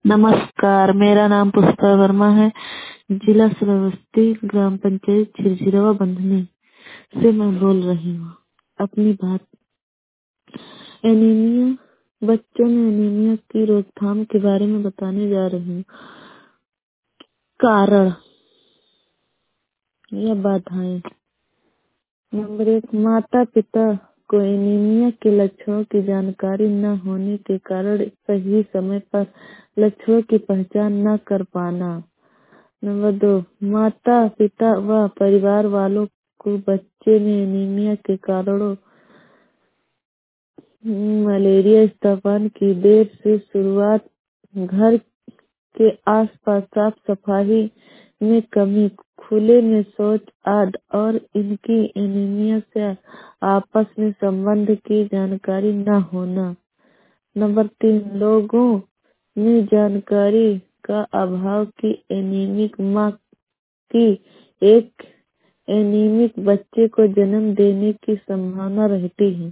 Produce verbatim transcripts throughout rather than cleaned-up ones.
नमस्कार, मेरा नाम पुष्पा वर्मा है। जिला श्रावस्ती, ग्राम पंचायत छिरछिरवा बंधनी से मैं बोल रही हूँ। अपनी बात एनीमिया, बच्चों में एनीमिया की रोकथाम के बारे में बताने जा रही हूँ। कारण या बाधाएं। नंबर एक, माता पिता को एनीमिया के लक्षणों की जानकारी न होने के कारण सही समय पर लक्षणों की पहचान न कर पाना। नंबर दो, माता पिता व परिवार वालों को बच्चे में एनीमिया के कारणों मलेरिया, स्तनपान की देर से शुरुआत, घर के आसपास साफ सफाई में कमी, खुले में शौच आदि और इनकी एनीमिया से आपस में संबंध की जानकारी न होना। नंबर तीन, लोगों में जानकारी का अभाव की एनीमिक माँ की एक एनीमिक बच्चे को जन्म देने की संभावना रहती है।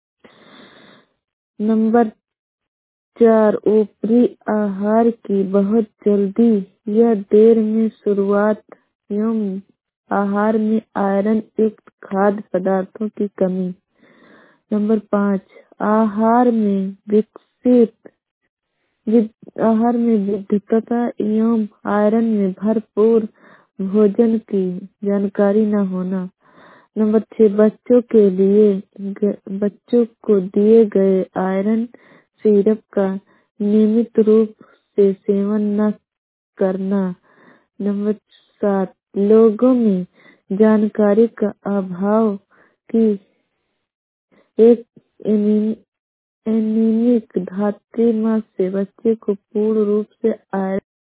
नंबर चार, ऊपरी आहार की बहुत जल्दी या देर में शुरुआत एवं आहार में आयरन युक्त खाद्य पदार्थों की कमी। नंबर पाँच, आहार में विकसित विद- आहार में विविधता एवं आयरन में भरपूर भोजन की जानकारी न होना। नंबर छह, बच्चों के लिए ग- बच्चों को दिए गए आयरन सिरप का नियमित रूप से सेवन न करना। नंबर सात, लोगों में जानकारी का अभाव की एक एनी- एनीमिक धात्री माँ से बच्चे को पूर्ण रूप से